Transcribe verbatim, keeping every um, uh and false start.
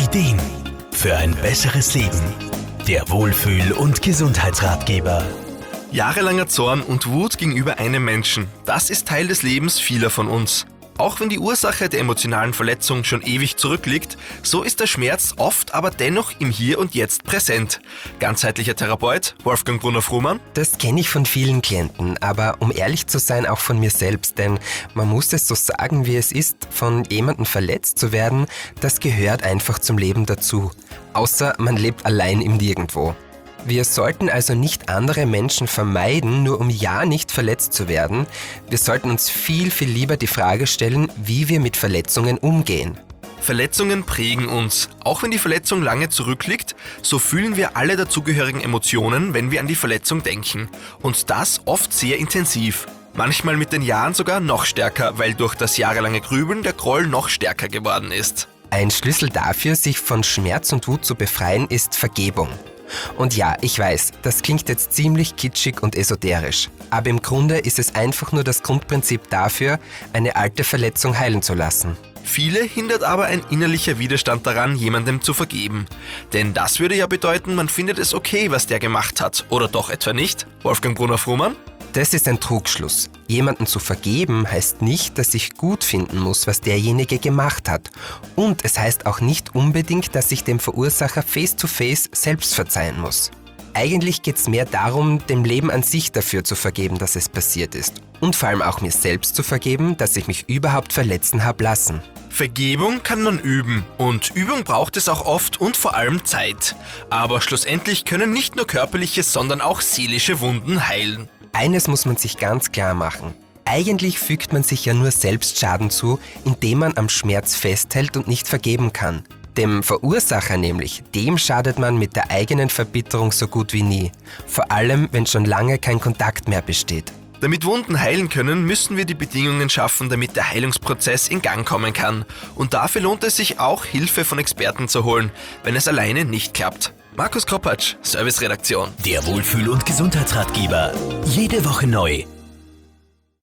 Ideen für ein besseres Leben. Der Wohlfühl- und Gesundheitsratgeber. Jahrelanger Zorn und Wut gegenüber einem Menschen, das ist Teil des Lebens vieler von uns. Auch wenn die Ursache der emotionalen Verletzung schon ewig zurückliegt, so ist der Schmerz oft aber dennoch im Hier und Jetzt präsent. Ganzheitlicher Therapeut Wolfgang Brunner-Frumann. Das kenne ich von vielen Klienten, aber um ehrlich zu sein, auch von mir selbst, denn man muss es so sagen, wie es ist, von jemandem verletzt zu werden, das gehört einfach zum Leben dazu. Außer man lebt allein im Nirgendwo. Wir sollten also nicht andere Menschen vermeiden, nur um ja nicht verletzt zu werden. Wir sollten uns viel, viel lieber die Frage stellen, wie wir mit Verletzungen umgehen. Verletzungen prägen uns. Auch wenn die Verletzung lange zurückliegt, so fühlen wir alle dazugehörigen Emotionen, wenn wir an die Verletzung denken. Und das oft sehr intensiv. Manchmal mit den Jahren sogar noch stärker, weil durch das jahrelange Grübeln der Groll noch stärker geworden ist. Ein Schlüssel dafür, sich von Schmerz und Wut zu befreien, ist Vergebung. Und ja, ich weiß, das klingt jetzt ziemlich kitschig und esoterisch, aber im Grunde ist es einfach nur das Grundprinzip dafür, eine alte Verletzung heilen zu lassen. Viele hindert aber ein innerlicher Widerstand daran, jemandem zu vergeben. Denn das würde ja bedeuten, man findet es okay, was der gemacht hat. Oder doch etwa nicht? Wolfgang Brunner-Frumann? Das ist ein Trugschluss. Jemanden zu vergeben heißt nicht, dass ich gut finden muss, was derjenige gemacht hat. Und es heißt auch nicht unbedingt, dass ich dem Verursacher face-to-face selbst verzeihen muss. Eigentlich geht es mehr darum, dem Leben an sich dafür zu vergeben, dass es passiert ist. Und vor allem auch mir selbst zu vergeben, dass ich mich überhaupt verletzen habe lassen. Vergebung kann man üben und Übung braucht es auch oft und vor allem Zeit. Aber schlussendlich können nicht nur körperliche, sondern auch seelische Wunden heilen. Eines muss man sich ganz klar machen. Eigentlich fügt man sich ja nur selbst Schaden zu, indem man am Schmerz festhält und nicht vergeben kann. Dem Verursacher nämlich, dem schadet man mit der eigenen Verbitterung so gut wie nie. Vor allem, wenn schon lange kein Kontakt mehr besteht. Damit Wunden heilen können, müssen wir die Bedingungen schaffen, damit der Heilungsprozess in Gang kommen kann. Und dafür lohnt es sich auch, Hilfe von Experten zu holen, wenn es alleine nicht klappt. Markus Kropatsch, Serviceredaktion. Der Wohlfühl- und Gesundheitsratgeber. Jede Woche neu.